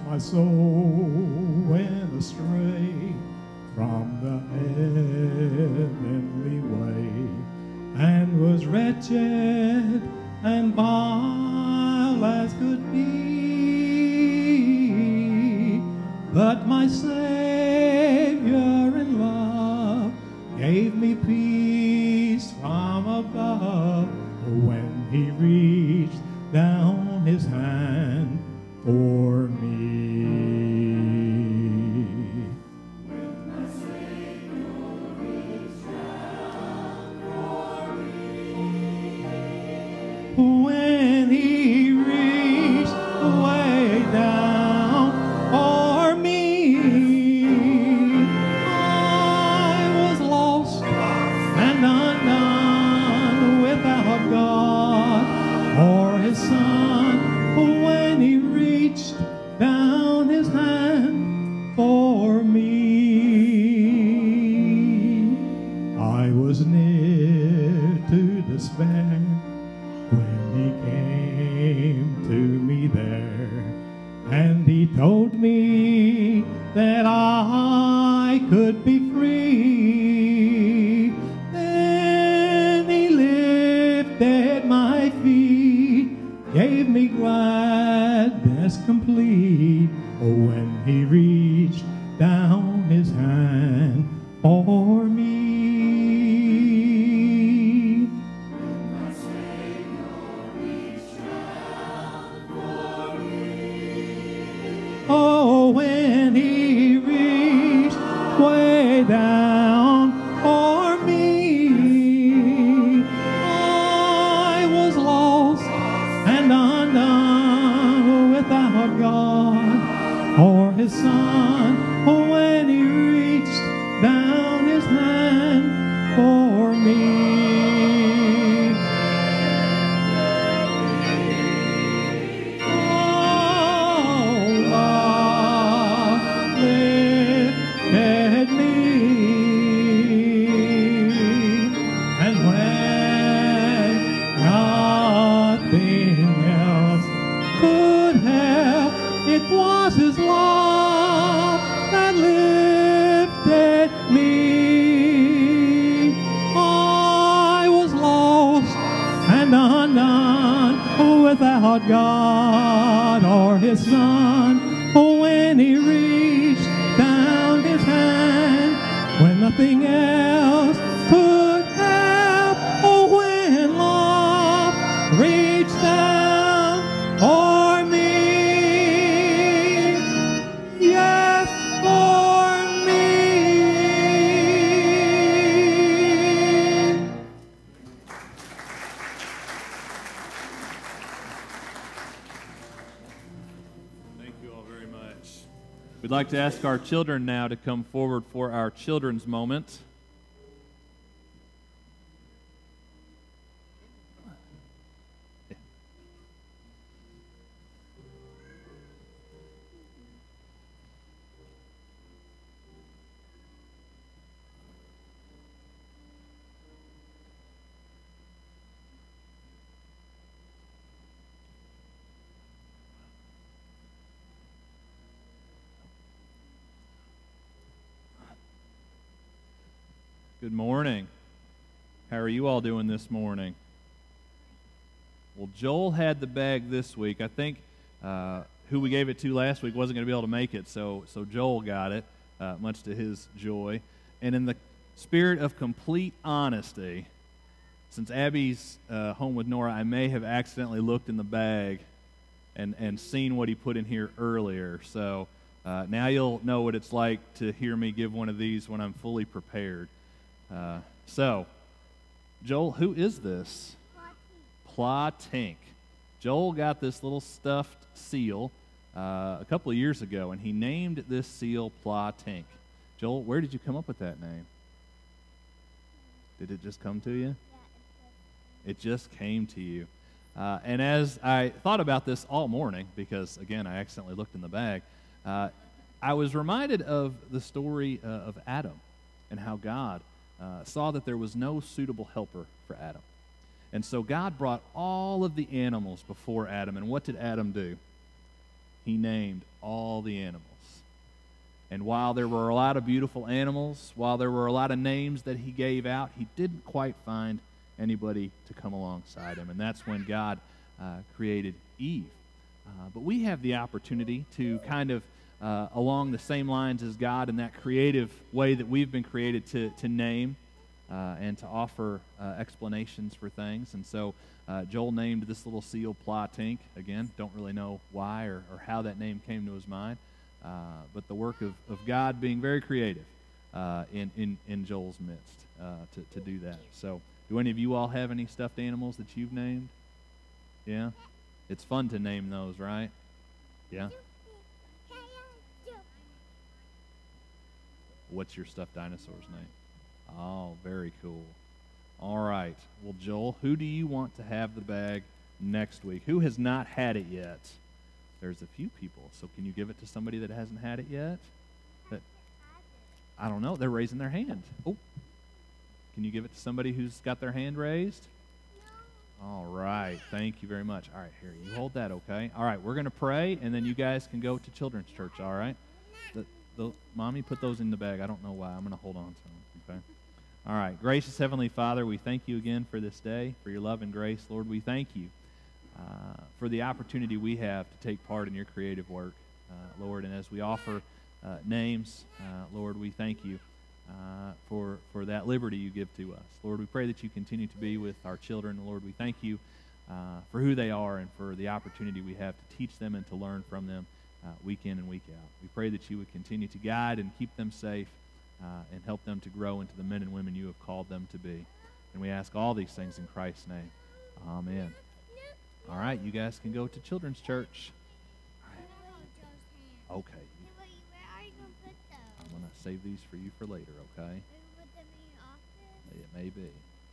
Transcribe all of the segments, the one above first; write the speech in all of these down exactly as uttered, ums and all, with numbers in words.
my soul went astray from the heavenly way, and was wretched and vile as could be. But my Savior in love gave me peace from above, when he reached down his hand for me. When my Savior reached down for me. When he reached way down for me, I was lost and undone without God or his Son. When he reached down his hand for me, I was near to despair when he came to me there, and he told me that I could be free. Then he lifted my feet, gave me gladness complete, when he reached down his hand for me. My Savior reached down for me. Oh, when he reached way down for me, I was lost and undone without God or his Son. When he reached down his hand for me. Oh, love lifted me, and when nothing else could help, it was his love that lifted me. I was lost and undone without God or his Son. When he reached down his hand, when nothing else could help, oh, when love reached down for me. Yes, for me. Thank you all very much. We'd like to ask our children now to come forward for our children's moment. Good morning. How are you all doing this morning? Well, Joel had the bag this week. I think uh, who we gave it to last week wasn't going to be able to make it, so so Joel got it, uh, much to his joy. And in the spirit of complete honesty, since Abby's uh, home with Nora, I may have accidentally looked in the bag and, and seen what he put in here earlier. So uh, now you'll know what it's like to hear me give one of these when I'm fully prepared. Uh, so, Joel, who is this? Pla Tink. Joel got this little stuffed seal uh, a couple of years ago, and he named this seal Pla Tink. Joel, where did you come up with that name? Did it just come to you? It just came to you. Uh, and as I thought about this all morning, because, again, I accidentally looked in the bag, uh, I was reminded of the story uh, of Adam and how God Uh, saw that there was no suitable helper for Adam. And so God brought all of the animals before Adam, and what did Adam do? he named all the animals. And while there were a lot of beautiful animals, while there were a lot of names that he gave out, he didn't quite find anybody to come alongside him. And that's when God uh, created Eve. Uh, but we have the opportunity to kind of, uh, along the same lines as God in that creative way that we've been created to, to name uh, and to offer uh, explanations for things. And so uh, Joel named this little seal Pla-Tink. Again, don't really know why or, or how that name came to his mind. Uh, but the work of, of God being very creative uh, in, in, in Joel's midst uh, to, to do that. So do any of you all have any stuffed animals that you've named? Yeah? It's fun to name those, right? Yeah? What's your stuffed dinosaur's name? Oh, very cool. All right. Well, Joel, who do you want to have the bag next week? Who has not had it yet? There's a few people. So can you give it to somebody that hasn't had it yet? That, I don't know. They're raising their hand. Oh. Can you give it to somebody who's got their hand raised? No. All right. Thank you very much. All right, here, you hold that, okay? All right, we're going to pray, and then you guys can go to Children's Church, all right? The, the, Mommy, put those in the bag. I don't know why. I'm going to hold on to them, okay? All right. Gracious Heavenly Father, we thank you again for this day, for your love and grace. Lord, we thank you Uh, for the opportunity we have to take part in your creative work, uh, Lord. And as we offer uh, names, uh, Lord, we thank you uh, for, for that liberty you give to us. Lord, we pray that you continue to be with our children. Lord, we thank you uh, for who they are and for the opportunity we have to teach them and to learn from them uh, week in and week out. We pray that you would continue to guide and keep them safe uh, and help them to grow into the men and women you have called them to be. And we ask all these things in Christ's name. Amen. All right, you guys can go to Children's Church. All right. Okay. I'm going to save these for you for later, okay? It may be.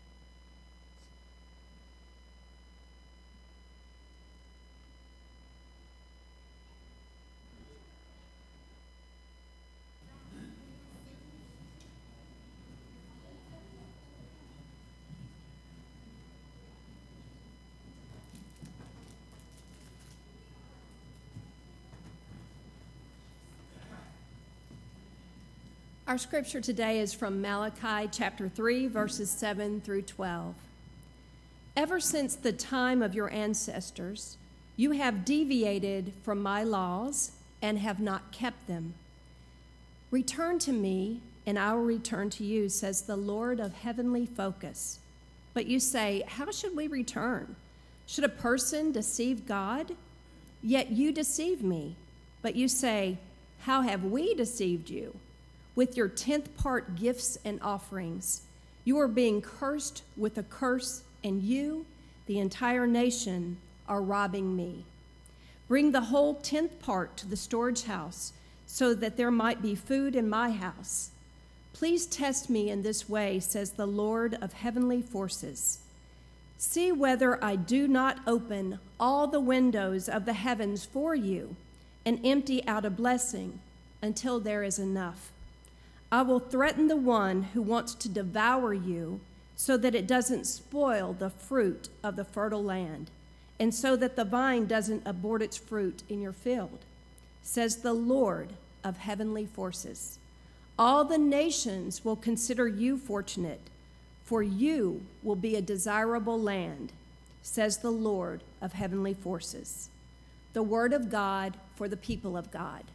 Our scripture today is from Malachi chapter three, verses seven through twelve. Ever since the time of your ancestors, you have deviated from my laws and have not kept them. Return to me, and I will return to you, says the Lord of heavenly focus. But you say, how should we return? Should a person deceive God? Yet you deceive me. But you say, how have we deceived you? With your tenth part gifts and offerings, you are being cursed with a curse, and you, the entire nation, are robbing me. Bring the whole tenth part to the storage house, so that there might be food in my house. Please test me in this way, says the Lord of heavenly forces. See whether I do not open all the windows of the heavens for you and empty out a blessing until there is enough. I will threaten the one who wants to devour you so that it doesn't spoil the fruit of the fertile land, and so that the vine doesn't abort its fruit in your field, says the Lord of heavenly forces. All the nations will consider you fortunate, for you will be a desirable land, says the Lord of heavenly forces. The word of God for the people of God.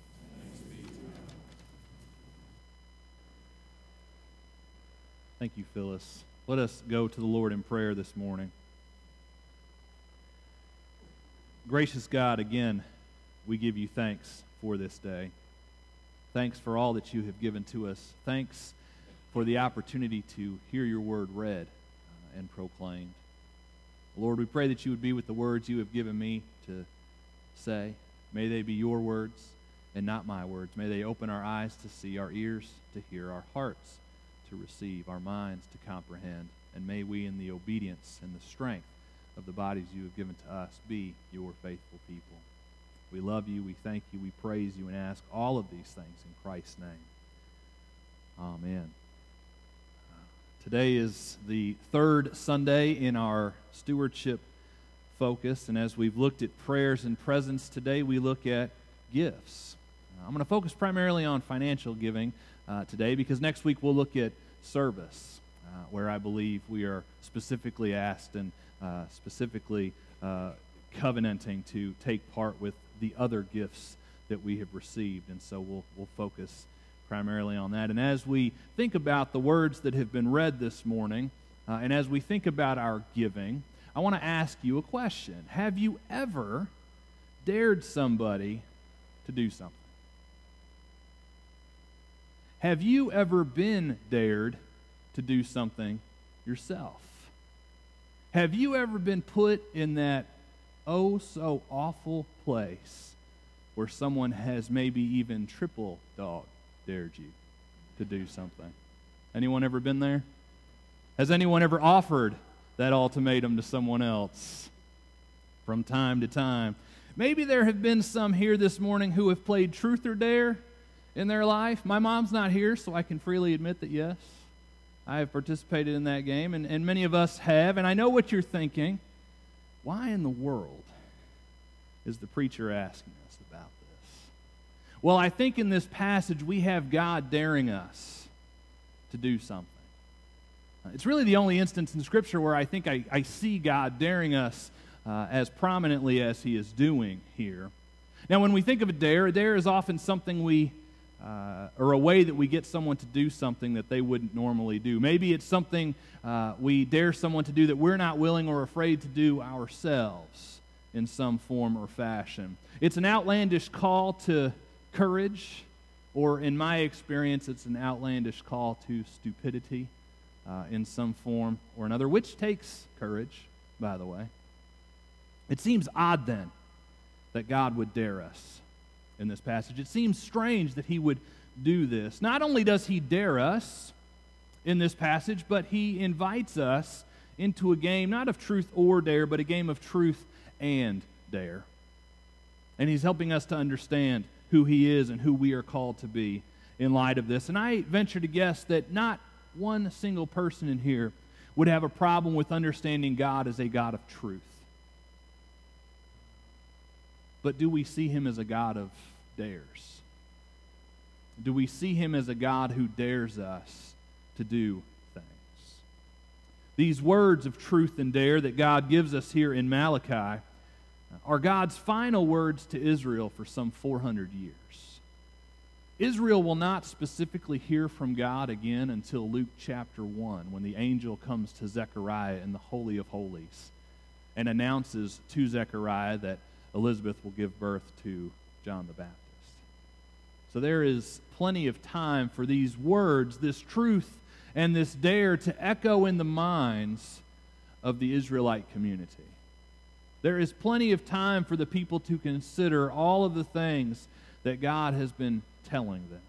Thank you, Phyllis. Let us go to the Lord in prayer this morning. Gracious God, again, we give you thanks for this day. Thanks for all that you have given to us. Thanks for the opportunity to hear your word read uh, and proclaimed. Lord, we pray that you would be with the words you have given me to say. May they be your words and not my words. May they open our eyes to see, our ears to hear, our hearts to receive, our minds to comprehend, and may we in the obedience and the strength of the bodies you have given to us be your faithful people. We love you, we thank you, we praise you, and ask all of these things in Christ's name. Amen. Uh, today is the third Sunday in our stewardship focus, and as we've looked at prayers and presents today, we look at gifts. Uh, I'm going to focus primarily on financial giving uh, today, because next week we'll look at service, uh, where I believe we are specifically asked and uh, specifically uh, covenanting to take part with the other gifts that we have received, and so we'll we'll focus primarily on that. And as we think about the words that have been read this morning, uh, and as we think about our giving, I want to ask you a question. Have you ever dared somebody to do something? Have you ever been dared to do something yourself? Have you ever been put in that oh so awful place where someone has maybe even triple dog dared you to do something? Anyone ever been there? Has anyone ever offered that ultimatum to someone else? From time to time. Maybe there have been some here this morning who have played truth or dare in their life. My mom's not here, so I can freely admit that yes, I have participated in that game, and, and many of us have. And I know what you're thinking. Why in the world is the preacher asking us about this? Well, I think in this passage we have God daring us to do something. It's really the only instance in Scripture where I think I, I see God daring us uh, as prominently as He is doing here. Now, when we think of a dare, a dare is often something we, uh, or a way that we get someone to do something that they wouldn't normally do. Maybe it's something uh, we dare someone to do that we're not willing or afraid to do ourselves in some form or fashion. It's an outlandish call to courage, or in my experience, it's an outlandish call to stupidity. Uh, in some form or another, which takes courage, by the way. It seems odd, then, that God would dare us in this passage. It seems strange that He would do this. Not only does He dare us in this passage, but He invites us into a game, not of truth or dare, but a game of truth and dare. And He's helping us to understand who He is and who we are called to be in light of this. And I venture to guess that not one single person in here would have a problem with understanding God as a God of truth. But do we see Him as a God of dares? Do we see Him as a God who dares us to do things? These words of truth and dare that God gives us here in Malachi are God's final words to Israel for some four hundred years. Israel will not specifically hear from God again until Luke chapter one, when the angel comes to Zechariah in the Holy of Holies and announces to Zechariah that Elizabeth will give birth to John the Baptist. So there is plenty of time for these words, this truth and this dare, to echo in the minds of the Israelite community. There is plenty of time for the people to consider all of the things that God has been telling them.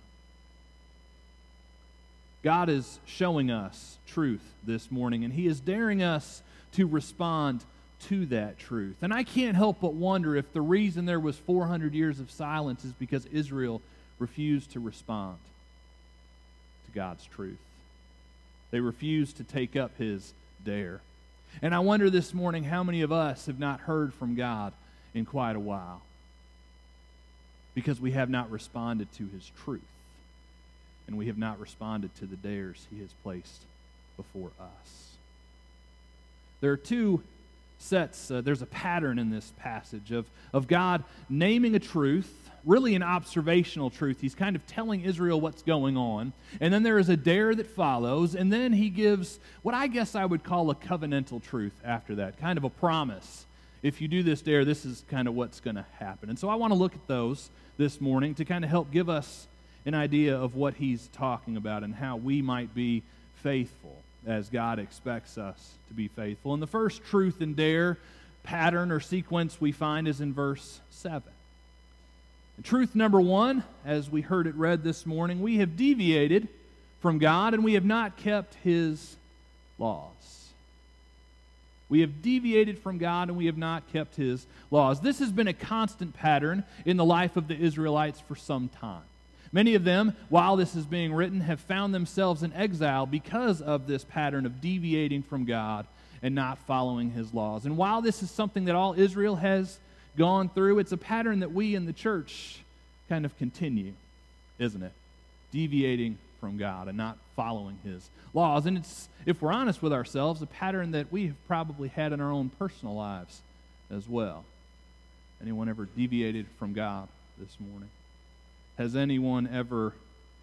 God is showing us truth this morning, and He is daring us to respond to that truth. And I can't help but wonder if the reason there was four hundred years of silence is because Israel refused to respond to God's truth. They refused to take up His dare. And I wonder this morning how many of us have not heard from God in quite a while, because we have not responded to His truth, and we have not responded to the dares He has placed before us. There are two sets, uh, there's a pattern in this passage of, of God naming a truth, really an observational truth. He's kind of telling Israel what's going on, and then there is a dare that follows, and then He gives what I guess I would call a covenantal truth after that, kind of a promise. If you do this dare, this is kind of what's going to happen. And so I want to look at those this morning to kind of help give us an idea of what He's talking about and how we might be faithful as God expects us to be faithful. And the first truth and dare pattern or sequence we find is in verse seven. And truth number one, as we heard it read this morning, we have deviated from God and we have not kept His laws. We have deviated from God and we have not kept His laws. This has been a constant pattern in the life of the Israelites for some time. Many of them, while this is being written, have found themselves in exile because of this pattern of deviating from God and not following his laws. And while this is something that all Israel has gone through, it's a pattern that we in the church kind of continue, isn't it? Deviating from God and not following his laws. And it's, if we're honest with ourselves, a pattern that we have probably had in our own personal lives as well. Anyone ever deviated from God this morning? Has anyone ever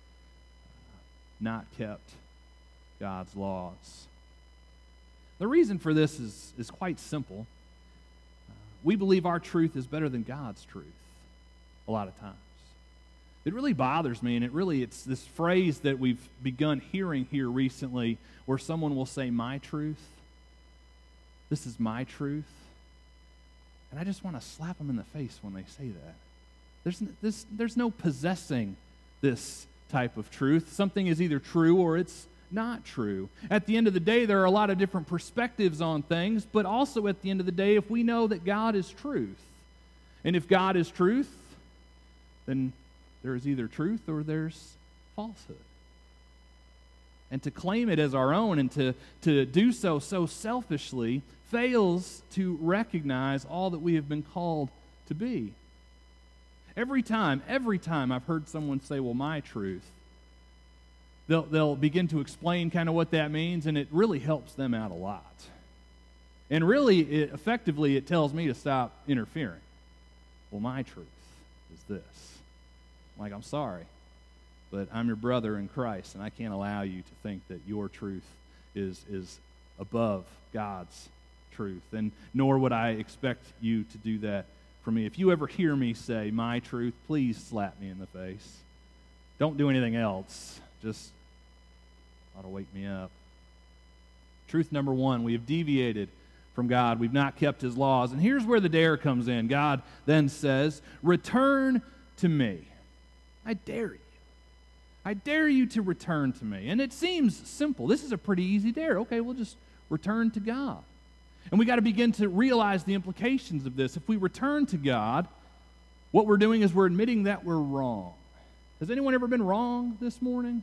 not kept God's laws? The reason for this is, is quite simple. Uh, we believe our truth is better than God's truth a lot of times. It really bothers me, and it really, it's this phrase that we've begun hearing here recently where someone will say, my truth. This is my truth. And I just want to slap them in the face when they say that. There's, this, there's no possessing this type of truth. Something is either true or it's not true. At the end of the day, there are a lot of different perspectives on things, but also at the end of the day, if we know that God is truth, and if God is truth, then there is either truth or there's falsehood. And to claim it as our own and to, to do so so selfishly fails to recognize all that we have been called to be. Every time, every time I've heard someone say, well, my truth, they'll, they'll begin to explain kind of what that means, and it really helps them out a lot. And really, it, effectively, it tells me to stop interfering. Well, my truth is this. I'm like, I'm sorry, but I'm your brother in Christ, and I can't allow you to think that your truth is, is above God's truth, and nor would I expect you to do that for me. If you ever hear me say my truth, please slap me in the face. Don't do anything else. Just ought to wake me up. Truth number one, we have deviated from God. We've not kept his laws. And here's where the dare comes in. God then says, return to me. I dare you. I dare you to return to me. And it seems simple. This is a pretty easy dare. Okay, we'll just return to God. And we got to begin to realize the implications of this. If we return to God, what we're doing is we're admitting that we're wrong. Has anyone ever been wrong this morning?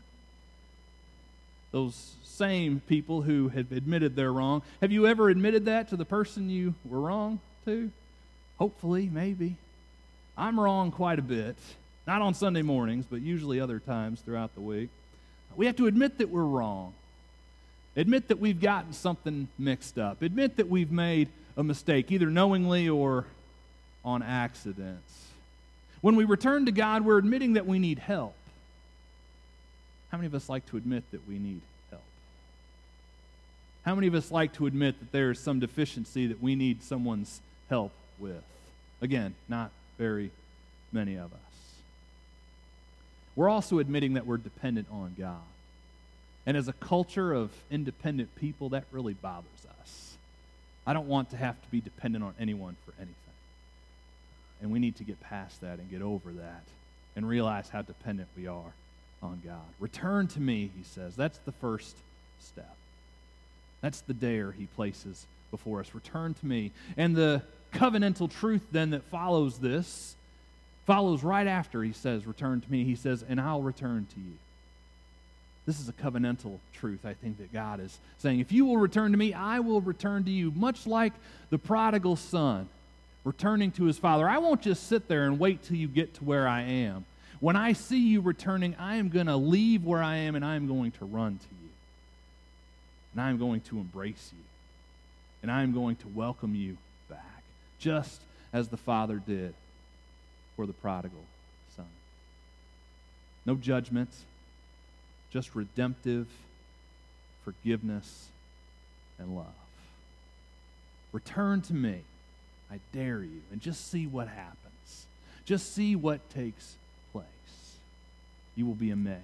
Those same people who have admitted they're wrong. Have you ever admitted that to the person you were wrong to? Hopefully, maybe. I'm wrong quite a bit. Not on Sunday mornings, but usually other times throughout the week. We have to admit that we're wrong. Admit that we've gotten something mixed up. Admit that we've made a mistake, either knowingly or on accidents. When we return to God, we're admitting that we need help. How many of us like to admit that we need help? How many of us like to admit that there is some deficiency that we need someone's help with? Again, not very many of us. We're also admitting that we're dependent on God. And as a culture of independent people, that really bothers us. I don't want to have to be dependent on anyone for anything. And we need to get past that and get over that and realize how dependent we are on God. Return to me, he says. That's the first step. That's the dare he places before us. Return to me. And the covenantal truth then that follows this follows right after he says, return to me. He says, and I'll return to you. This is a covenantal truth, I think, that God is saying. If you will return to me, I will return to you. Much like the prodigal son returning to his father. I won't just sit there and wait till you get to where I am. When I see you returning, I am going to leave where I am and I am going to run to you. And I am going to embrace you. And I am going to welcome you back, just as the father did for the prodigal son. No judgment, just redemptive forgiveness and love. Return to me, I dare you, and just see what happens. Just see what takes place. You will be amazed.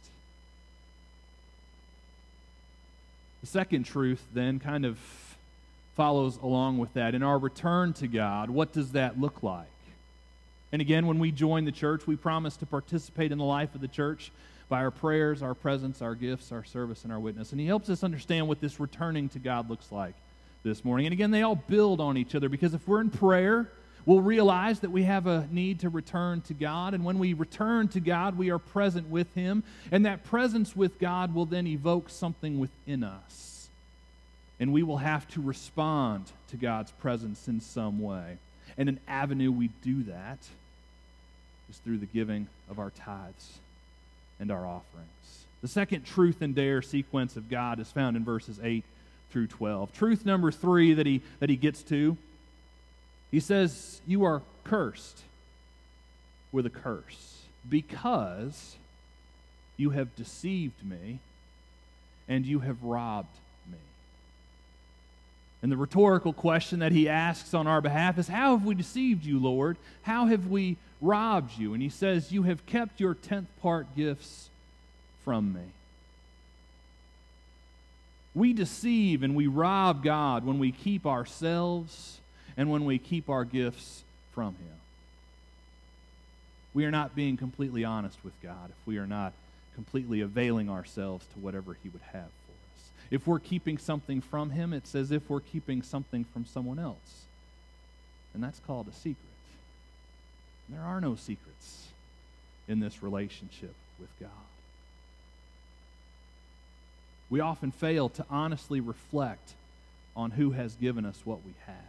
The second truth then kind of follows along with that. In our return to God, what does that look like? And again, when we join the church, we promise to participate in the life of the church by our prayers, our presence, our gifts, our service, and our witness. And he helps us understand what this returning to God looks like this morning. And again, they all build on each other, because if we're in prayer, we'll realize that we have a need to return to God. And when we return to God, we are present with him. And that presence with God will then evoke something within us. And we will have to respond to God's presence in some way. And an avenue we do that is through the giving of our tithes and our offerings. The second truth and dare sequence of God is found in verses eight through twelve. Truth number three that he, that he gets to, he says, you are cursed with a curse because you have deceived me and you have robbed me. And the rhetorical question that he asks on our behalf is, how have we deceived you, Lord? How have we robbed you? And he says, you have kept your tenth part gifts from me. We deceive and we rob God when we keep ourselves and when we keep our gifts from him. We are not being completely honest with God if we are not completely availing ourselves to whatever he would have for us. If we're keeping something from him, it's as if we're keeping something from someone else. And that's called a secret. And there are no secrets in this relationship with God. We often fail to honestly reflect on who has given us what we have.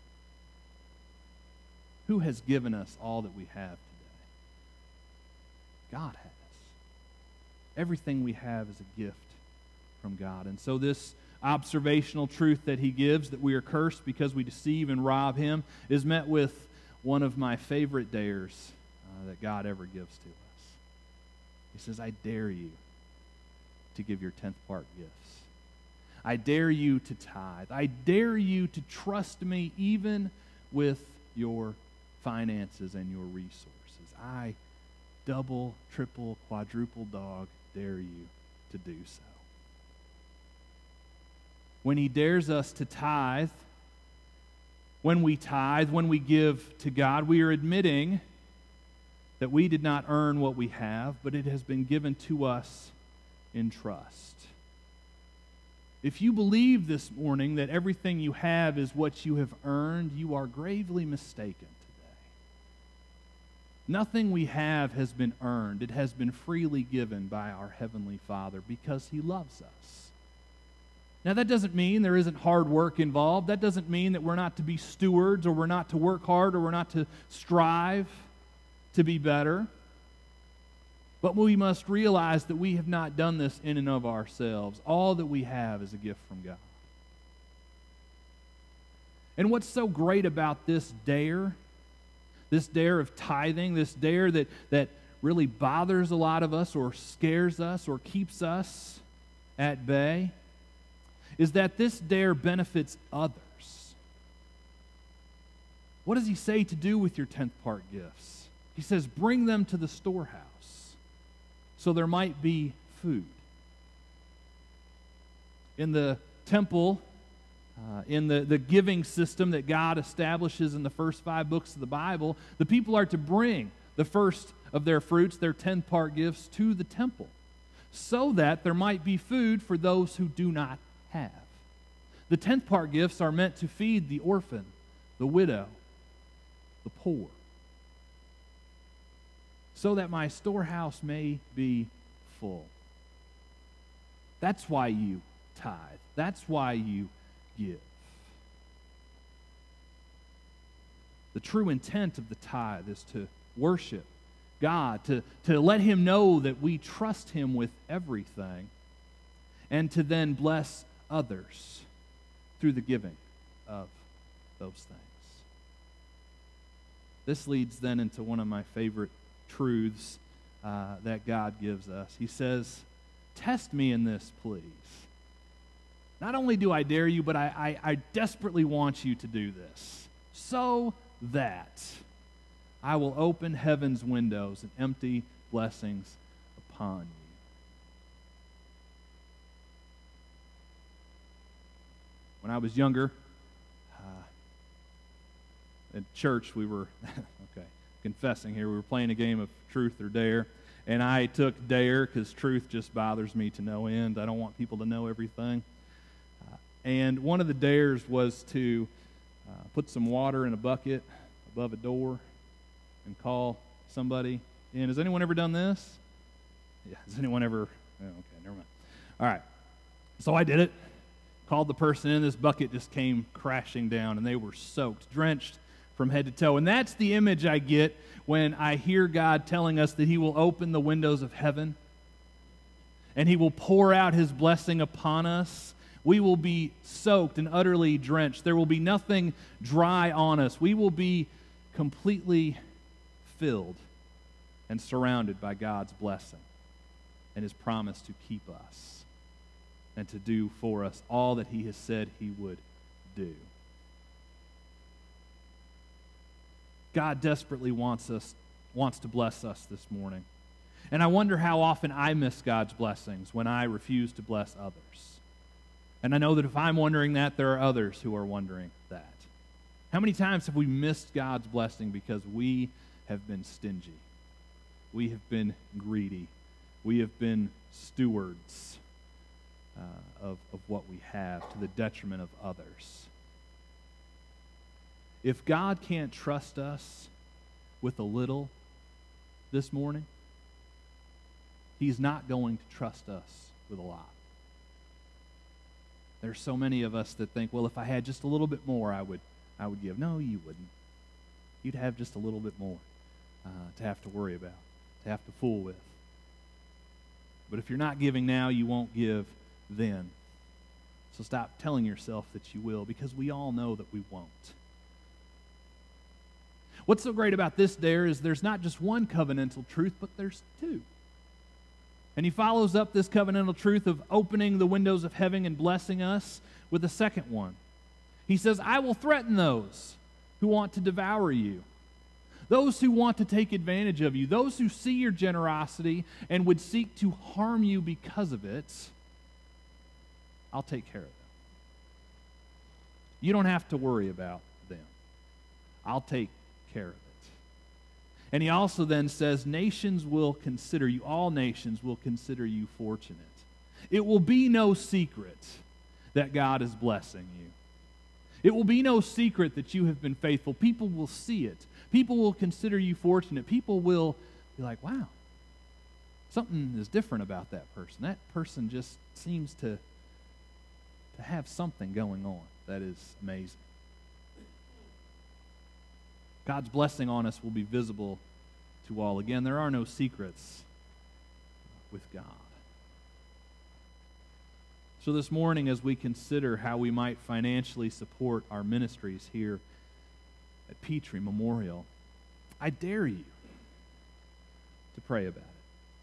Who has given us all that we have today? God has. Everything we have is a gift from God. And so this observational truth that he gives, that we are cursed because we deceive and rob him, is met with one of my favorite dares uh, that God ever gives to us. He says, I dare you to give your tenth part gifts. I dare you to tithe. I dare you to trust me even with your finances and your resources. I double, triple, quadruple dog dare you to do so. When he dares us to tithe, when we tithe, when we give to God, we are admitting that we did not earn what we have, but it has been given to us in trust. If you believe this morning that everything you have is what you have earned, you are gravely mistaken today. Nothing we have has been earned. It has been freely given by our Heavenly Father because he loves us. Now, that doesn't mean there isn't hard work involved. That doesn't mean that we're not to be stewards or we're not to work hard or we're not to strive to be better. But we must realize that we have not done this in and of ourselves. All that we have is a gift from God. And what's so great about this dare, this dare of tithing, this dare that, that really bothers a lot of us or scares us or keeps us at bay, is that this dare benefits others. What does he say to do with your tenth part gifts? He says, bring them to the storehouse, so there might be food. In the temple, uh, in the, the giving system that God establishes in the first five books of the Bible, the people are to bring the first of their fruits, their tenth part gifts, to the temple, so that there might be food for those who do not have. The tenth part gifts are meant to feed the orphan, the widow, the poor, so that my storehouse may be full. That's why you tithe. That's why you give. The true intent of the tithe is to worship God, to, to let him know that we trust him with everything, and to then bless others through the giving of those things. This leads then into one of my favorite truths uh, that God gives us. He says, test me in this, please. Not only do I dare you, but I, I, I desperately want you to do this, so that I will open heaven's windows and empty blessings upon you. When I was younger, uh, at church, we were, okay, confessing here, we were playing a game of truth or dare, and I took dare because truth just bothers me to no end. I don't want people to know everything. Uh, and one of the dares was to uh, put some water in a bucket above a door and call somebody in. Has anyone ever done this? Yeah, has anyone ever? Oh, okay, never mind. All right. So I did it. Called the person in, this bucket just came crashing down, and they were soaked, drenched from head to toe. And that's the image I get when I hear God telling us that He will open the windows of heaven and He will pour out His blessing upon us. We will be soaked and utterly drenched. There will be nothing dry on us. We will be completely filled and surrounded by God's blessing and His promise to keep us and to do for us all that He has said He would do. God desperately wants us, wants to bless us this morning. And I wonder how often I miss God's blessings when I refuse to bless others. And I know that if I'm wondering that, there are others who are wondering that. How many times have we missed God's blessing because we have been stingy? We have been greedy. We have been stewards uh, of, of what we have to the detriment of others. If God can't trust us with a little this morning, He's not going to trust us with a lot. There's so many of us that think, well, if I had just a little bit more, I would I would give. No, you wouldn't. You'd have just a little bit more uh, to have to worry about, to have to fool with. But if you're not giving now, you won't give then. So stop telling yourself that you will, because we all know that we won't. What's so great about this dare is there's not just one covenantal truth, but there's two. And he follows up this covenantal truth of opening the windows of heaven and blessing us with a second one. He says, I will threaten those who want to devour you, those who want to take advantage of you, those who see your generosity and would seek to harm you because of it. I'll take care of them. You don't have to worry about them. I'll take care of it. And he also then says, nations will consider you, all nations will consider you fortunate. It will be no secret that God is blessing you. It will be no secret that you have been faithful. People will see it. People will consider you fortunate. People will be like, wow, something is different about that person. That person just seems to, to have something going on that is amazing. God's blessing on us will be visible to all. Again, there are no secrets with God. So this morning, as we consider how we might financially support our ministries here at Petrie Memorial, I dare you to pray about it.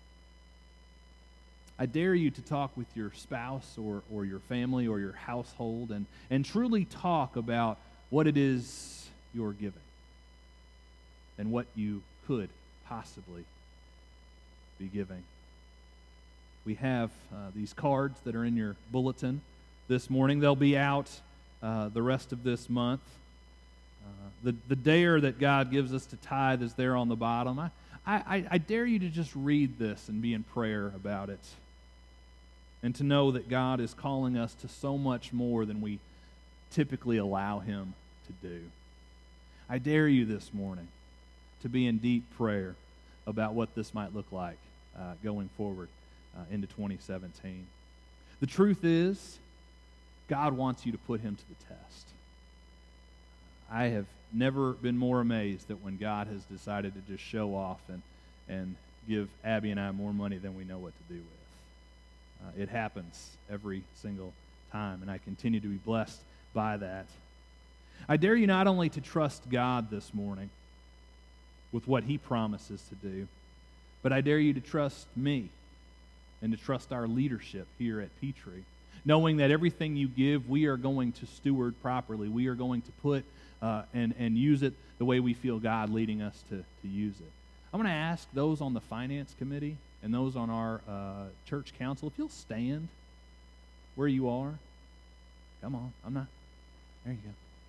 I dare you to talk with your spouse or, or your family or your household and, and truly talk about what it is you're giving and what you could possibly be giving. We have uh, these cards that are in your bulletin this morning. They'll be out uh, the rest of this month. Uh, the, the dare that God gives us to tithe is there on the bottom. I, I, I dare you to just read this and be in prayer about it, and to know that God is calling us to so much more than we typically allow Him to do. I dare you this morning to be in deep prayer about what this might look like uh, going forward uh, into twenty seventeen. The truth is, God wants you to put Him to the test. I have never been more amazed that when God has decided to just show off and, and give Abby and I more money than we know what to do with. Uh, it happens every single time, and I continue to be blessed by that. I dare you not only to trust God this morning with what He promises to do, but I dare you to trust me and to trust our leadership here at Petrie, knowing that everything you give, we are going to steward properly. We are going to put uh, and, and use it the way we feel God leading us to, to use it. I'm going to ask those on the finance committee and those on our uh, church council, if you'll stand where you are. Come on, I'm not. There you go.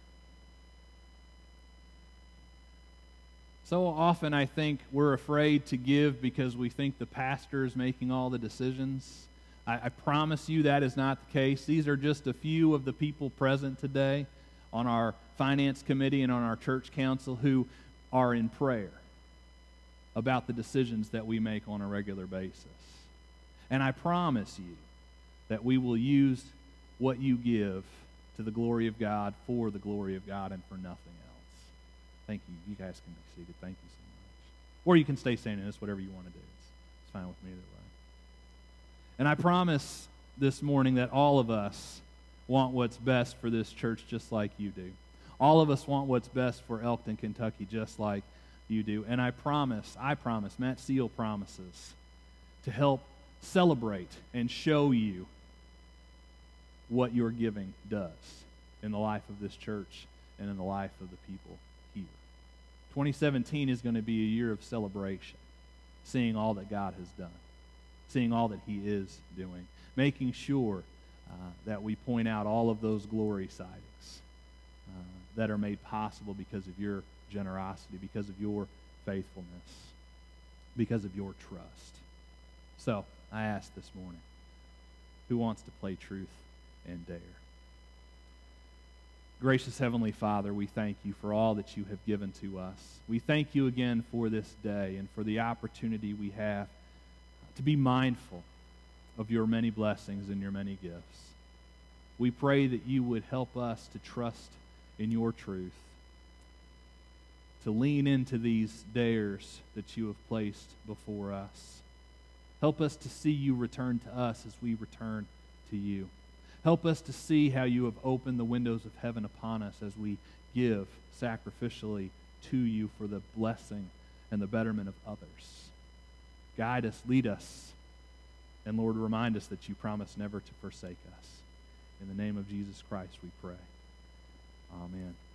So often I think we're afraid to give because we think the pastor is making all the decisions. I, I promise you that is not the case. These are just a few of the people present today on our finance committee and on our church council who are in prayer about the decisions that we make on a regular basis. And I promise you that we will use what you give to the glory of God, for the glory of God, and for nothing else. Thank you. You guys can be seated. Thank you so much. Or you can stay standing. It's whatever you want to do. It's, it's fine with me either way. And I promise this morning that all of us want what's best for this church just like you do. All of us want what's best for Elkton, Kentucky, just like you do. And I promise, I promise, Matt Seal promises to help celebrate and show you what your giving does in the life of this church and in the life of the people here. twenty seventeen is going to be a year of celebration, seeing all that God has done, seeing all that he is doing, making sure uh, that we point out all of those glory sightings uh, that are made possible because of your generosity, because of your faithfulness, because of your trust. So, I ask this morning, who wants to play truth and dare? Gracious Heavenly Father, we thank you for all that you have given to us. We thank you again for this day and for the opportunity we have to be mindful of your many blessings and your many gifts. We pray that you would help us to trust in your truth, to lean into these dares that you have placed before us. Help us to see you return to us as we return to you. Help us to see how you have opened the windows of heaven upon us as we give sacrificially to you for the blessing and the betterment of others. Guide us, lead us, and Lord, remind us that you promise never to forsake us. In the name of Jesus Christ we pray. Amen.